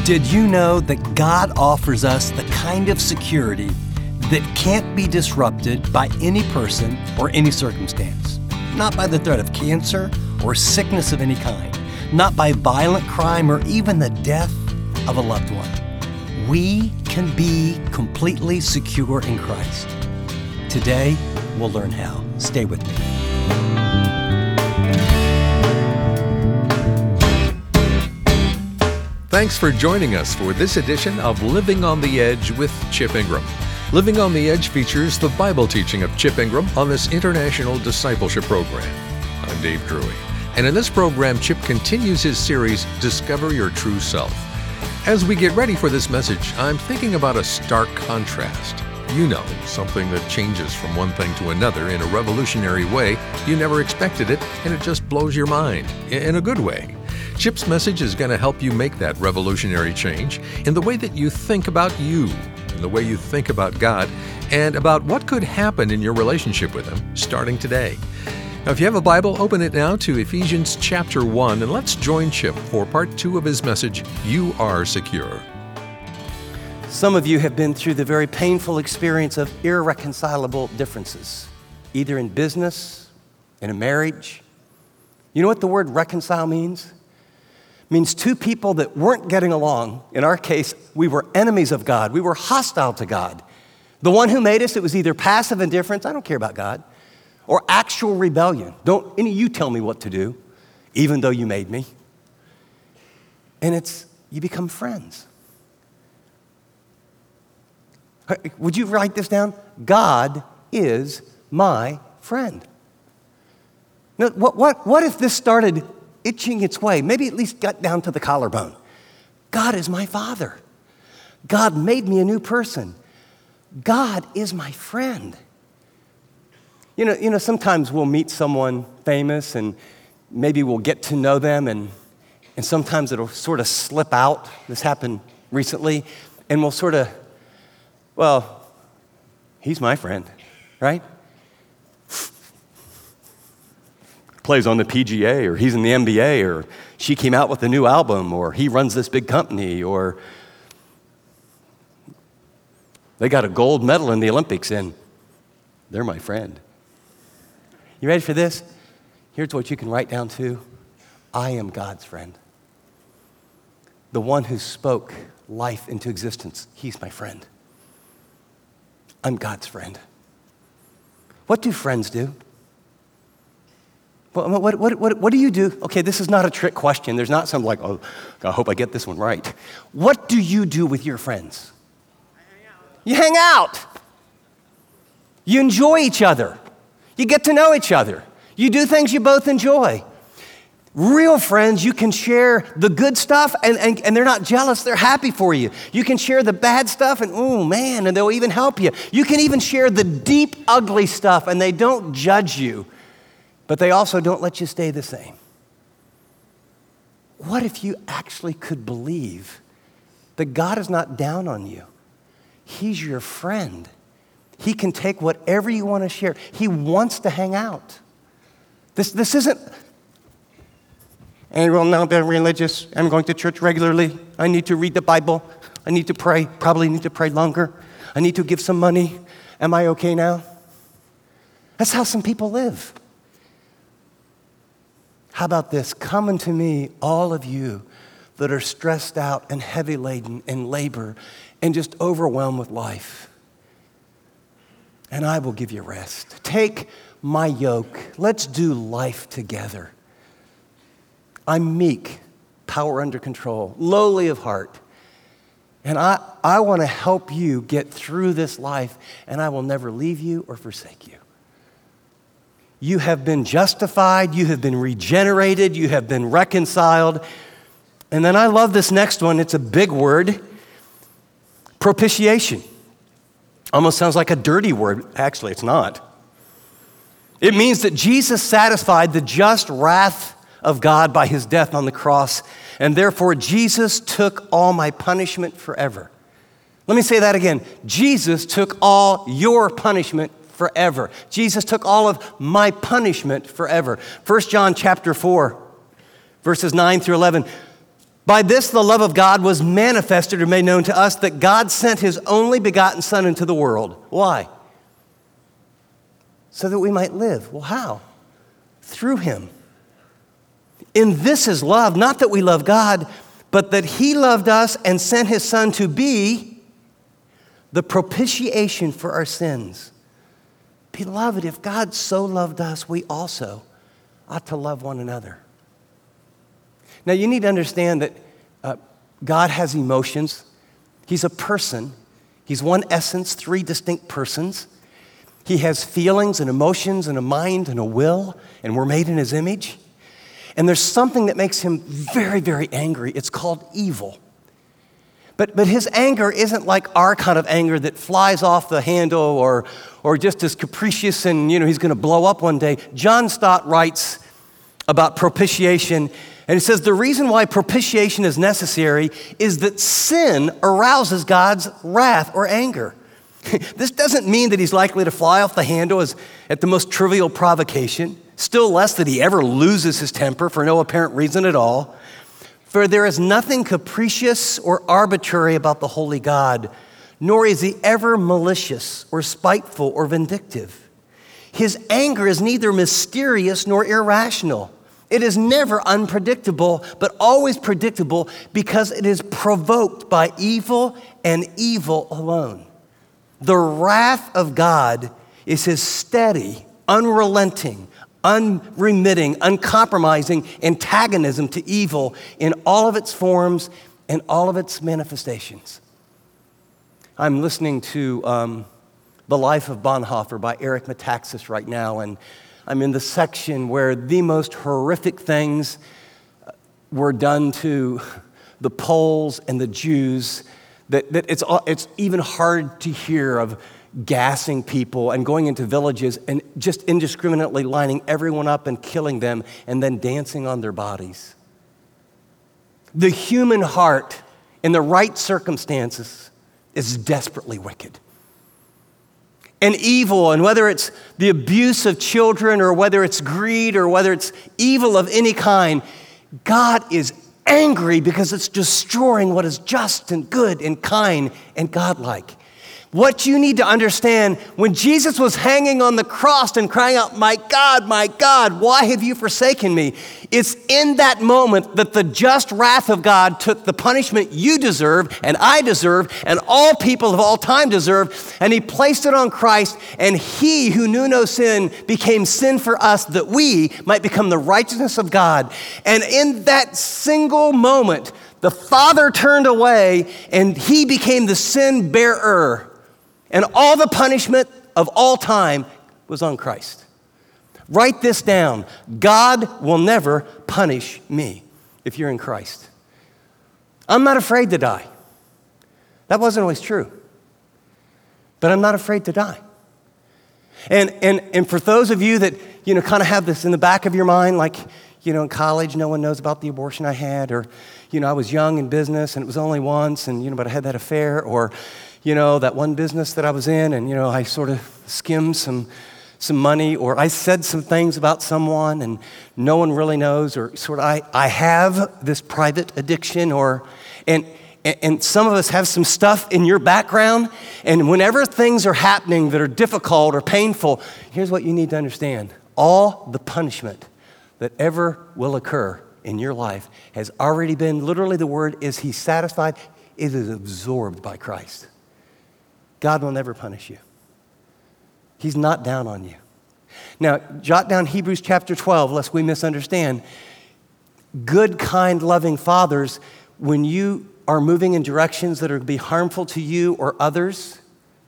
Did you know that God offers us the kind of security that can't be disrupted by any person or any circumstance? Not by the threat of cancer or sickness of any kind, not by violent crime or even the death of a loved one. We can be completely secure in Christ. Today, we'll learn how. Stay with me. Thanks for joining us for this edition of Living on the Edge with Chip Ingram. Living on the Edge features the Bible teaching of Chip Ingram on this international discipleship program. I'm Dave Drury, and in this program, Chip continues his series, Discover Your True Self. As we get ready for this message, I'm thinking about a stark contrast. You know, something that changes from one thing to another in a revolutionary way. You never expected it, and it just blows your mind, in a good way. Chip's message is going to help you make that revolutionary change in the way that you think about you, in the way you think about God, and about what could happen in your relationship with Him starting today. Now, if you have a Bible, open it now to Ephesians chapter 1, and let's join Chip for part 2 of his message, You Are Secure. Some of you have been through the very painful experience of irreconcilable differences, either in business, in a marriage. You know what the word reconcile means? It means two people that weren't getting along. In our case, we were enemies of God. We were hostile to God. The one who made us, it was either passive indifference, I don't care about God, or actual rebellion. Don't any of you tell me what to do, even though you made me. And you become friends. Would you write this down? God is my friend. Now, what if this started itching its way, maybe at least got down to the collarbone? God is my Father. God made me a new person. God is my friend. You know, sometimes we'll meet someone famous and maybe we'll get to know them and sometimes it'll sort of slip out. This happened recently. And we'll sort of, well, he's my friend, right? Plays on the PGA, or he's in the NBA, or she came out with a new album, or he runs this big company, or they got a gold medal in the Olympics, and they're my friend. You ready for this? Here's what you can write down too. I am God's friend. The one who spoke life into existence, he's my friend. I'm God's friend. What do friends do? What do you do? Okay, this is not a trick question. There's not some like, oh, I hope I get this one right. What do you do with your friends? You hang out. You enjoy each other. You get to know each other. You do things you both enjoy. Real friends, you can share the good stuff and they're not jealous, they're happy for you. You can share the bad stuff and oh man, and they'll even help you. You can even share the deep, ugly stuff and they don't judge you. But they also don't let you stay the same. What if you actually could believe that God is not down on you? He's your friend. He can take whatever you want to share. He wants to hang out. This isn't, I will now be religious. I'm going to church regularly. I need to read the Bible. I need to pray. Probably need to pray longer. I need to give some money. Am I okay now? That's how some people live. How about this? Come unto me, all of you that are stressed out and heavy laden and labor and just overwhelmed with life. And I will give you rest. Take my yoke. Let's do life together. I'm meek, power under control, lowly of heart. And I want to help you get through this life, and I will never leave you or forsake you. You have been justified, you have been regenerated, you have been reconciled. And then I love this next one, it's a big word, propitiation. Almost sounds like a dirty word. Actually, it's not. It means that Jesus satisfied the just wrath of God by his death on the cross, and therefore Jesus took all my punishment forever. Let me say that again. Jesus took all your punishment forever. Jesus took all of my punishment forever. 1 John chapter 4, verses 9 through 11. By this the love of God was manifested or made known to us, that God sent his only begotten Son into the world. Why? So that we might live. Well, how? Through him. In this is love, not that we love God, but that he loved us and sent his Son to be the propitiation for our sins. Beloved, if God so loved us, we also ought to love one another. Now, you need to understand that God has emotions. He's a person. He's one essence, three distinct persons. He has feelings and emotions and a mind and a will, and we're made in his image. And there's something that makes him very, very angry. It's called evil. But his anger isn't like our kind of anger that flies off the handle or just is capricious and, he's going to blow up one day. John Stott writes about propitiation, and he says the reason why propitiation is necessary is that sin arouses God's wrath or anger. This doesn't mean that he's likely to fly off the handle at the most trivial provocation, still less that he ever loses his temper for no apparent reason at all. For there is nothing capricious or arbitrary about the holy God, nor is he ever malicious or spiteful or vindictive. His anger is neither mysterious nor irrational. It is never unpredictable, but always predictable because it is provoked by evil and evil alone. The wrath of God is his steady, unrelenting, unremitting, uncompromising antagonism to evil in all of its forms and all of its manifestations. I'm listening to The Life of Bonhoeffer by Eric Metaxas right now, and I'm in the section where the most horrific things were done to the Poles and the Jews that it's even hard to hear of gassing people and going into villages and just indiscriminately lining everyone up and killing them and then dancing on their bodies. The human heart, in the right circumstances, is desperately wicked. And evil, and whether it's the abuse of children or whether it's greed or whether it's evil of any kind, God is angry because it's destroying what is just and good and kind and godlike. What you need to understand, when Jesus was hanging on the cross and crying out, my God, why have you forsaken me? It's in that moment that the just wrath of God took the punishment you deserve and I deserve and all people of all time deserve, and he placed it on Christ, and he who knew no sin became sin for us that we might become the righteousness of God. And in that single moment, the Father turned away and he became the sin bearer. And all the punishment of all time was on Christ. Write this down. God will never punish me if you're in Christ. I'm not afraid to die. That wasn't always true. But I'm not afraid to die. And for those of you that, kind of have this in the back of your mind, like, in college, no one knows about the abortion I had, or, I was young in business and it was only once, and, but I had that affair, or, that one business that I was in, and, I sort of skimmed some money, or I said some things about someone and no one really knows, or sort of I have this private addiction, and some of us have some stuff in your background, and whenever things are happening that are difficult or painful, here's what you need to understand. All the punishment that ever will occur in your life has already been, literally the word is he's satisfied, it is absorbed by Christ. God will never punish you. He's not down on you. Now, jot down Hebrews chapter 12, lest we misunderstand. Good, kind, loving fathers, when you are moving in directions that are to be harmful to you or others,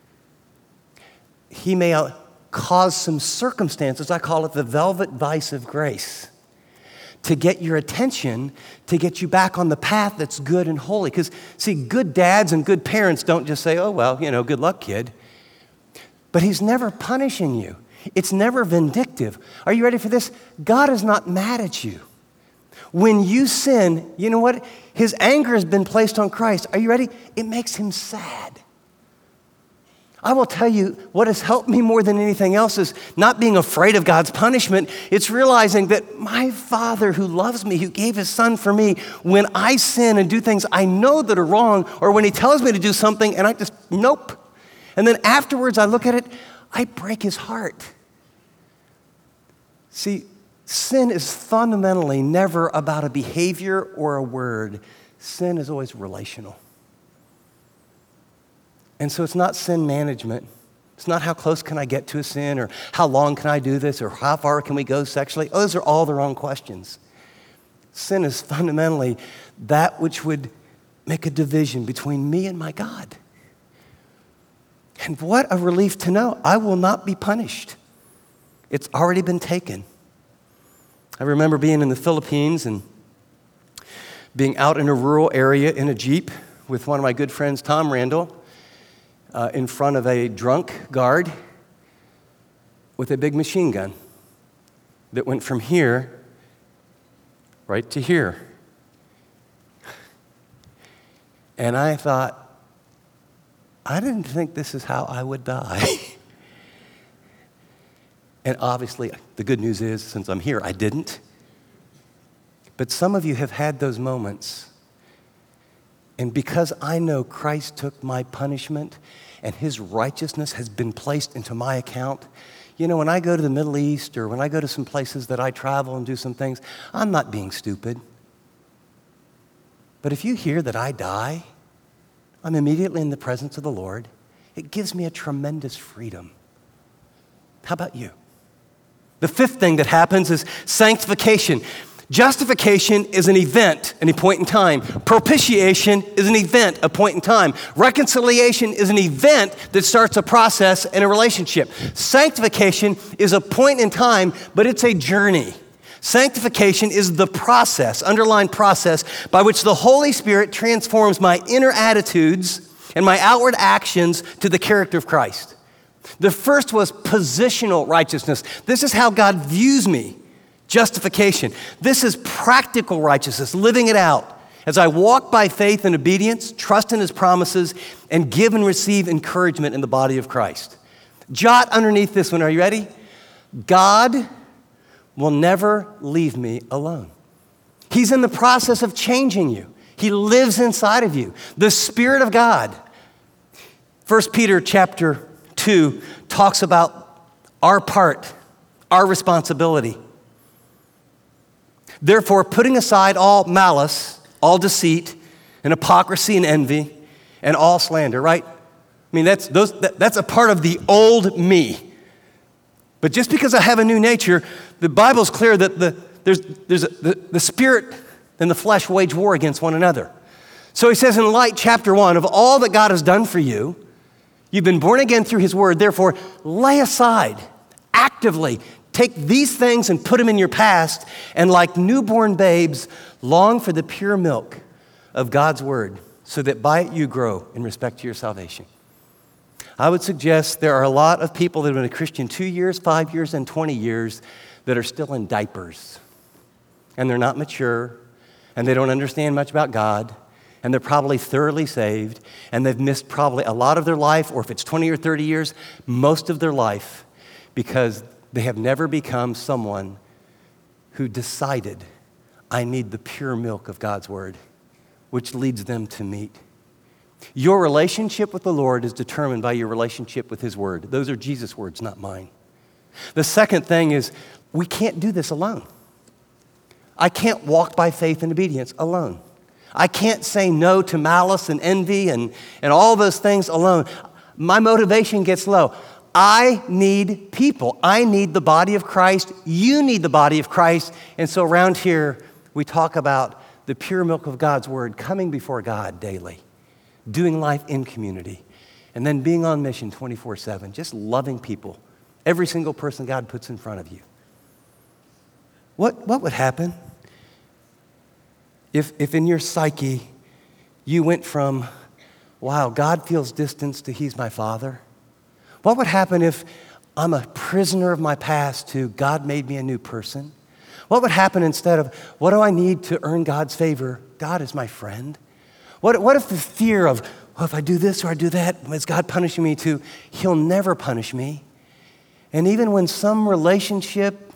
he may cause some circumstances, I call it the velvet vice of grace, to get your attention, to get you back on the path that's good and holy. Because, see, good dads and good parents don't just say, oh, well, good luck, kid. But he's never punishing you. It's never vindictive. Are you ready for this? God is not mad at you. When you sin, you know what? His anger has been placed on Christ. Are you ready? It makes him sad. I will tell you what has helped me more than anything else is not being afraid of God's punishment. It's realizing that my Father who loves me, who gave his Son for me, when I sin and do things I know that are wrong, or when he tells me to do something and I just, nope. And then afterwards I look at it, I break his heart. See, sin is fundamentally never about a behavior or a word. Sin is always relational. And so it's not sin management. It's not how close can I get to a sin, or how long can I do this, or how far can we go sexually. Those are all the wrong questions. Sin is fundamentally that which would make a division between me and my God. And what a relief to know I will not be punished. It's already been taken. I remember being in the Philippines and being out in a rural area in a Jeep with one of my good friends, Tom Randall, in front of a drunk guard with a big machine gun that went from here right to here. And I thought, I didn't think this is how I would die. And obviously, the good news is, since I'm here, I didn't. But some of you have had those moments. And because I know Christ took my punishment and his righteousness has been placed into my account, you know, when I go to the Middle East or when I go to some places that I travel and do some things, I'm not being stupid. But if you hear that I die, I'm immediately in the presence of the Lord. It gives me a tremendous freedom. How about you? The fifth thing that happens is sanctification. Justification is an event, a point in time. Propitiation is an event, a point in time. Reconciliation is an event that starts a process and a relationship. Sanctification is a point in time, but it's a journey. Sanctification is the process, underlying process, by which the Holy Spirit transforms my inner attitudes and my outward actions to the character of Christ. The first was positional righteousness. This is how God views me. Justification. This is practical righteousness, living it out as I walk by faith and obedience, trust in his promises, and give and receive encouragement in the body of Christ. Jot underneath this one, are you ready? God will never leave me alone. He's in the process of changing you. He lives inside of you. The Spirit of God. 1 Peter chapter 2 talks about our part, our responsibility. Therefore, putting aside all malice, all deceit, and hypocrisy and envy, and all slander, right? I mean, that's a part of the old me. But just because I have a new nature, the Bible's clear that the spirit and the flesh wage war against one another. So he says in light, chapter 1, of all that God has done for you, you've been born again through his word. Therefore, lay aside, actively, take these things and put them in your past, and like newborn babes, long for the pure milk of God's word, so that by it you grow in respect to your salvation. I would suggest there are a lot of people that have been a Christian 2 years, 5 years, and 20 years that are still in diapers. And they're not mature, and they don't understand much about God, and they're probably thoroughly saved, and they've missed probably a lot of their life, or if it's 20 or 30 years, most of their life, because they have never become someone who decided, I need the pure milk of God's word, which leads them to meet. Your relationship with the Lord is determined by your relationship with his word. Those are Jesus' words, not mine. The second thing is, we can't do this alone. I can't walk by faith and obedience alone. I can't say no to malice and envy and all those things alone. My motivation gets low. I need people. I need the body of Christ. You need the body of Christ. And so around here, we talk about the pure milk of God's word, coming before God daily, doing life in community, and then being on mission 24/7, just loving people, every single person God puts in front of you. What would happen if in your psyche you went from, wow, God feels distance to he's my father? What would happen if I'm a prisoner of my past to God made me a new person? What would happen instead of, what do I need to earn God's favor? God is my friend. What if the fear of, well, if I do this or I do that, is God punishing me too? He'll never punish me. And even when some relationship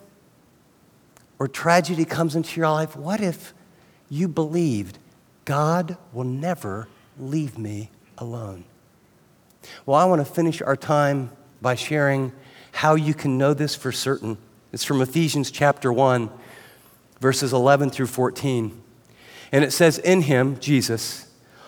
or tragedy comes into your life, what if you believed God will never leave me alone? Well, I want to finish our time by sharing how you can know this for certain. It's from Ephesians chapter 1, verses 11 through 14. And it says, in him, Jesus,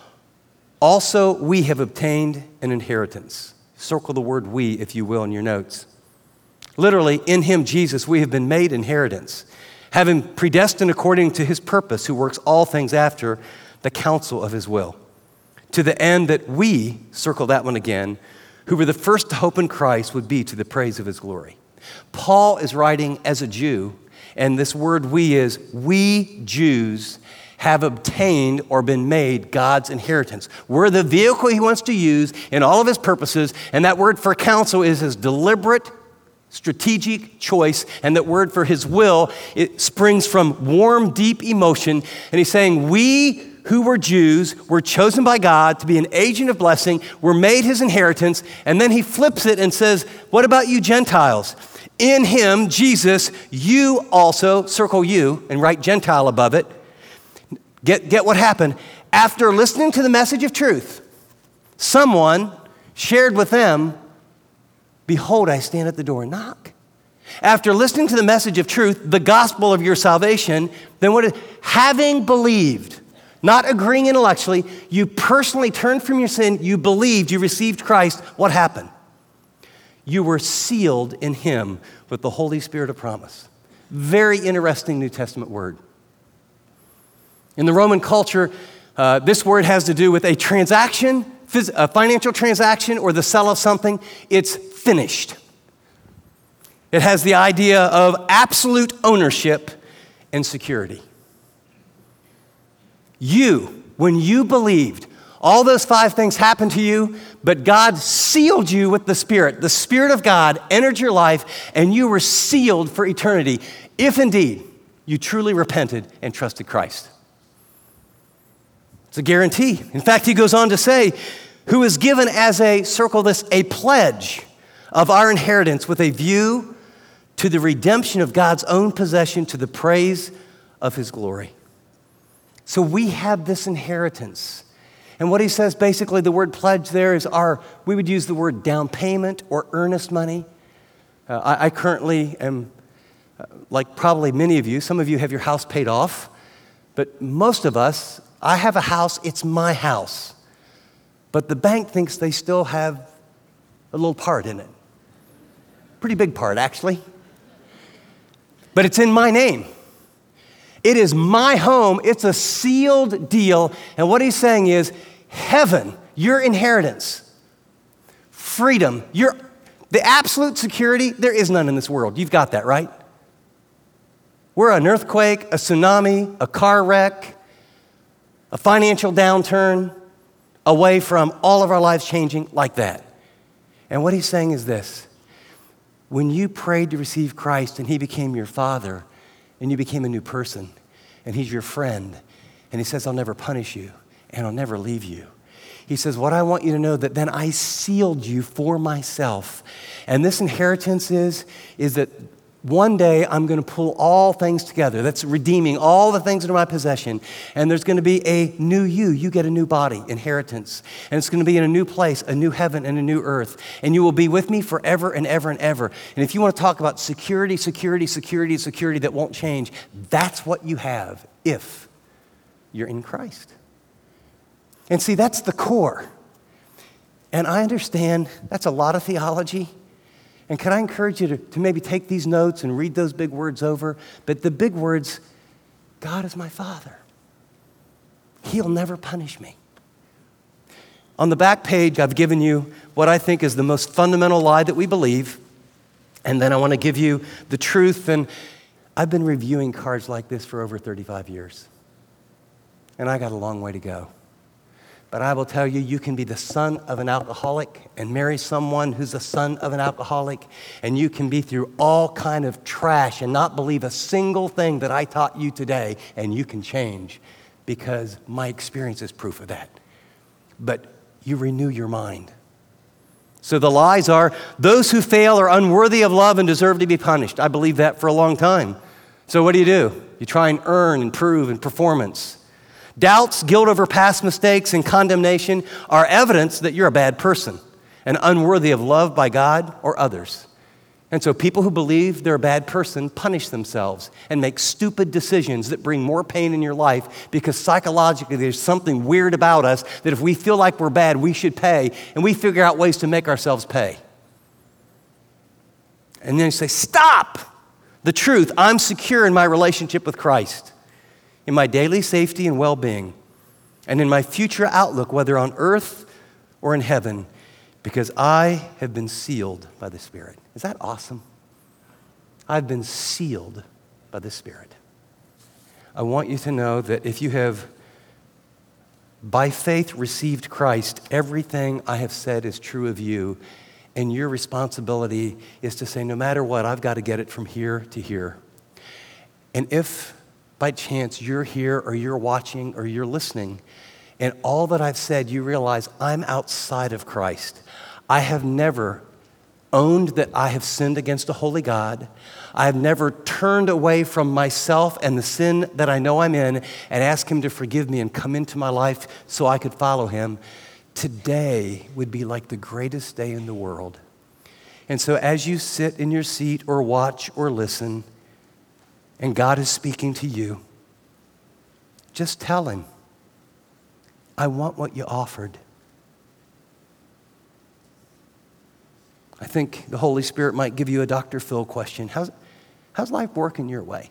also we have obtained an inheritance. Circle the word we, if you will, in your notes. Literally, in him, Jesus, we have been made inheritance, having predestined according to his purpose, who works all things after the counsel of his will, to the end that we, circle that one again, who were the first to hope in Christ, would be to the praise of his glory. Paul is writing as a Jew, and this word we is, we Jews have obtained or been made God's inheritance. We're the vehicle he wants to use in all of his purposes, and that word for counsel is his deliberate, strategic choice, and that word for his will, it springs from warm, deep emotion, and he's saying, we who were Jews were chosen by God to be an agent of blessing, were made his inheritance, and then he flips it and says, what about you Gentiles? In him, Jesus, you also, circle you, and write Gentile above it. Get what happened. After listening to the message of truth, someone shared with them, behold, I stand at the door and knock. After listening to the message of truth, the gospel of your salvation, then what is, having believed, not agreeing intellectually, you personally turned from your sin, you believed, you received Christ, what happened? You were sealed in him with the Holy Spirit of promise. Very interesting New Testament word. In the Roman culture, this word has to do with a transaction, a financial transaction, or the sale of something. It's finished. It has the idea of absolute ownership and security. You, when you believed, all those 5 things happened to you, but God sealed you with the Spirit. The Spirit of God entered your life, and you were sealed for eternity, if indeed you truly repented and trusted Christ. It's a guarantee. In fact, he goes on to say, who is given as a, circle this, a pledge of our inheritance with a view to the redemption of God's own possession to the praise of his glory. So we have this inheritance. And what he says, basically, the word pledge there is we would use the word down payment or earnest money. I currently am, like probably many of you, some of you have your house paid off, but most of us, I have a house, it's my house. But the bank thinks they still have a little part in it. Pretty big part, actually. But it's in my name. It is my home. It's a sealed deal. And what he's saying is, heaven, your inheritance, freedom, the absolute security, there is none in this world. You've got that, right? We're an earthquake, a tsunami, a car wreck, a financial downturn away from all of our lives changing like that. And what he's saying is this. When you prayed to receive Christ and he became your father and you became a new person and he's your friend and he says, I'll never punish you and I'll never leave you. He says, what I want you to know that then I sealed you for myself. And this inheritance is that one day I'm going to pull all things together. That's redeeming all the things that are my possession. And there's going to be a new you. You get a new body, inheritance. And it's going to be in a new place, a new heaven and a new earth. And you will be with me forever and ever and ever. And if you want to talk about security that won't change, that's what you have if you're in Christ. And see, that's the core. And I understand that's a lot of theology. And can I encourage you to maybe take these notes and read those big words over? But the big words, God is my Father. He'll never punish me. On the back page, I've given you what I think is the most fundamental lie that we believe. And then I want to give you the truth. And I've been reviewing cards like this for over 35 years. And I got a long way to go. But I will tell you, you can be the son of an alcoholic and marry someone who's the son of an alcoholic, and you can be through all kind of trash and not believe a single thing that I taught you today, and you can change because my experience is proof of that. But you renew your mind. So the lies are, those who fail are unworthy of love and deserve to be punished. I believed that for a long time. So what do? You try and earn and prove in performance. Doubts, guilt over past mistakes, and condemnation are evidence that you're a bad person and unworthy of love by God or others. And so people who believe they're a bad person punish themselves and make stupid decisions that bring more pain in your life because psychologically there's something weird about us that if we feel like we're bad, we should pay, and we figure out ways to make ourselves pay. And then you say, stop! The truth, I'm secure in my relationship with Christ, in my daily safety and well-being, and in my future outlook, whether on earth or in heaven, because I have been sealed by the Spirit. Is that awesome? I've been sealed by the Spirit. I want you to know that if you have, by faith, received Christ, everything I have said is true of you, and your responsibility is to say, no matter what, I've got to get it from here to here. And if by chance you're here or you're watching or you're listening, and all that I've said, you realize I'm outside of Christ. I have never owned that I have sinned against a holy God. I have never turned away from myself and the sin that I know I'm in and asked Him to forgive me and come into my life so I could follow Him. Today would be like the greatest day in the world. And so as you sit in your seat or watch or listen, and God is speaking to you, just tell Him, I want what you offered. I think the Holy Spirit might give you a Dr. Phil question. How's life working your way?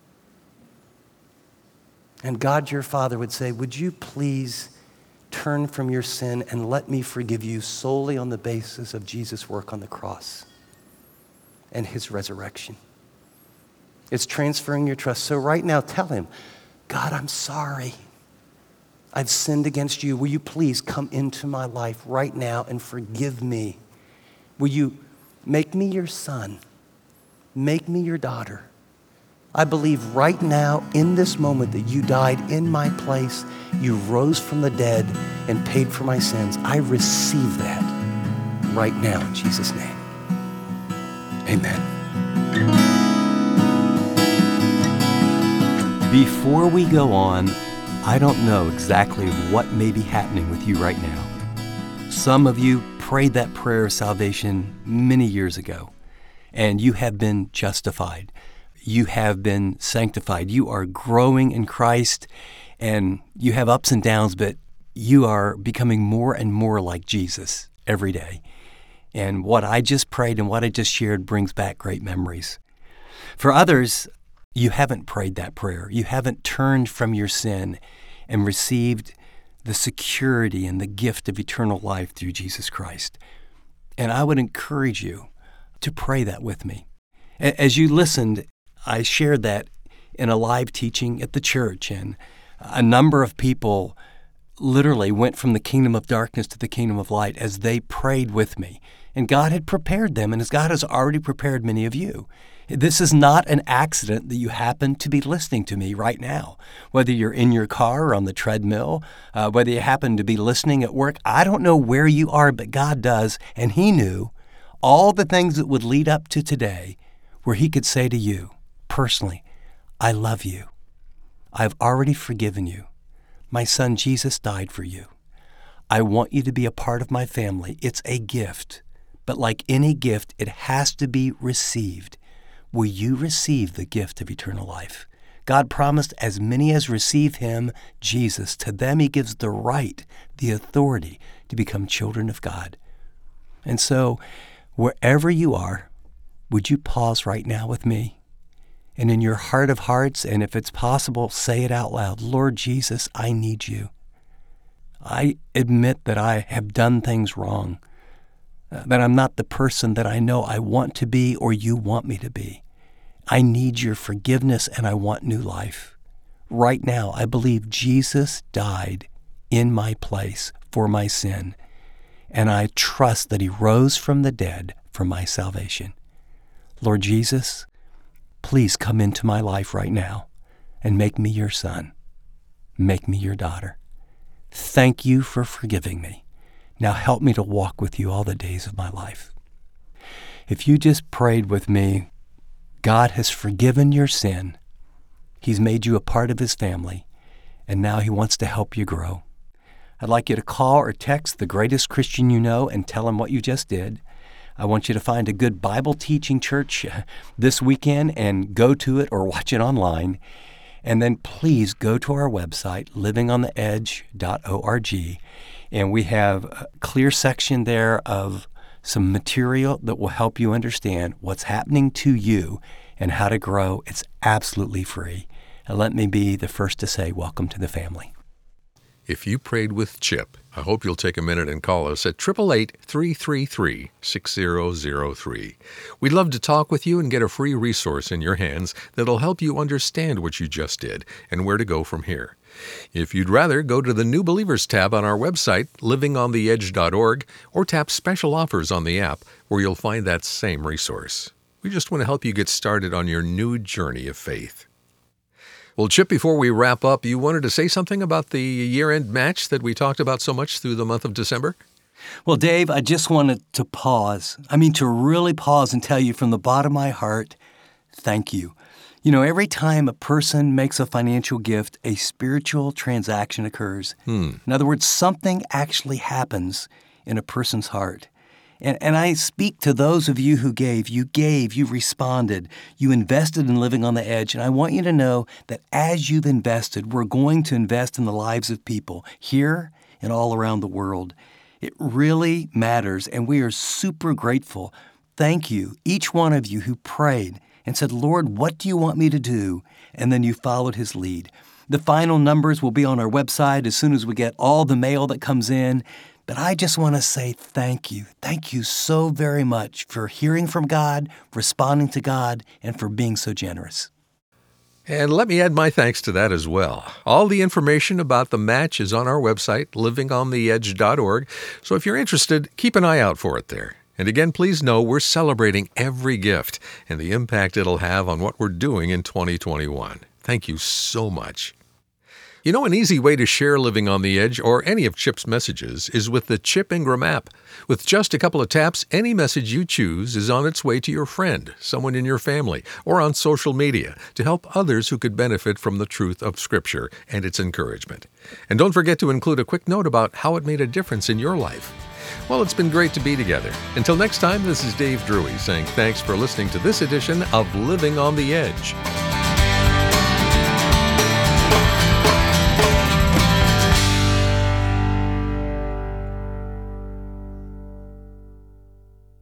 And God, your Father, would say, would you please turn from your sin and let me forgive you solely on the basis of Jesus' work on the cross and His resurrection. It's transferring your trust. So right now, tell Him, God, I'm sorry. I've sinned against you. Will you please come into my life right now and forgive me? Will you make me your son? Make me your daughter. I believe right now, in this moment, that you died in my place. You rose from the dead and paid for my sins. I receive that right now in Jesus' name. Amen. Before we go on, I don't know exactly what may be happening with you right now. Some of you prayed that prayer of salvation many years ago, and you have been justified. You have been sanctified. You are growing in Christ, and you have ups and downs, but you are becoming more and more like Jesus every day. And what I just prayed and what I just shared brings back great memories. For others, you haven't prayed that prayer. You haven't turned from your sin and received the security and the gift of eternal life through Jesus Christ. And I would encourage you to pray that with me. As you listened, I shared that in a live teaching at the church, and a number of people literally went from the kingdom of darkness to the kingdom of light as they prayed with me. And God had prepared them, and as God has already prepared many of you. This is not an accident that you happen to be listening to me right now. Whether you're in your car or on the treadmill, whether you happen to be listening at work, I don't know where you are, but God does, and He knew all the things that would lead up to today where He could say to you personally, I love you. I've already forgiven you. My son Jesus died for you. I want you to be a part of my family. It's a gift, but like any gift, it has to be received. Will you receive the gift of eternal life? God promised as many as receive Him, Jesus, to them He gives the right, the authority to become children of God. And so, wherever you are, would you pause right now with me? And in your heart of hearts, and if it's possible, say it out loud. Lord Jesus, I need you. I admit that I have done things wrong, that I'm not the person that I know I want to be or you want me to be. I need your forgiveness and I want new life. Right now, I believe Jesus died in my place for my sin, and I trust that He rose from the dead for my salvation. Lord Jesus, please come into my life right now and make me your son. make me your daughter. Thank you for forgiving me. Now help me to walk with you all the days of my life. If you just prayed with me, God has forgiven your sin. He's made you a part of his family, and now he wants to help you grow. I'd like you to call or text the greatest Christian you know and tell him what you just did. I want you to find a good Bible teaching church this weekend and go to it or watch it online. And then please go to our website, livingontheedge.org, and we have a clear section there of some material that will help you understand what's happening to you and how to grow. It's absolutely free. And let me be the first to say, welcome to the family. If you prayed with Chip, I hope you'll take a minute and call us at 888-333-6003. We'd love to talk with you and get a free resource in your hands that'll help you understand what you just did and where to go from here. If you'd rather, go to the New Believers tab on our website, livingontheedge.org, or tap Special Offers on the app, where you'll find that same resource. We just want to help you get started on your new journey of faith. Well, Chip, before we wrap up, you wanted to say something about the year-end match that we talked about so much through the month of December? Well, Dave, I just wanted to pause. To really pause and tell you from the bottom of my heart, thank you. Every time a person makes a financial gift, a spiritual transaction occurs. In other words, something actually happens in a person's heart. And I speak to those of you who gave, you responded, you invested in Living on the Edge. And I want you to know that as you've invested, we're going to invest in the lives of people here and all around the world. It really matters, and we are super grateful. Thank you, each one of you who prayed and said, Lord, what do you want me to do? And then you followed his lead. The final numbers will be on our website as soon as we get all the mail that comes in. But I just want to say thank you. Thank you so very much for hearing from God, responding to God, and for being so generous. And let me add my thanks to that as well. All the information about the match is on our website, livingontheedge.org. So if you're interested, keep an eye out for it there. And again, please know we're celebrating every gift and the impact it'll have on what we're doing in 2021. Thank you so much. An easy way to share Living on the Edge or any of Chip's messages is with the Chip Ingram app. With just a couple of taps, any message you choose is on its way to your friend, someone in your family, or on social media to help others who could benefit from the truth of Scripture and its encouragement. And don't forget to include a quick note about how it made a difference in your life. Well, it's been great to be together. Until next time, this is Dave Drury saying thanks for listening to this edition of Living on the Edge.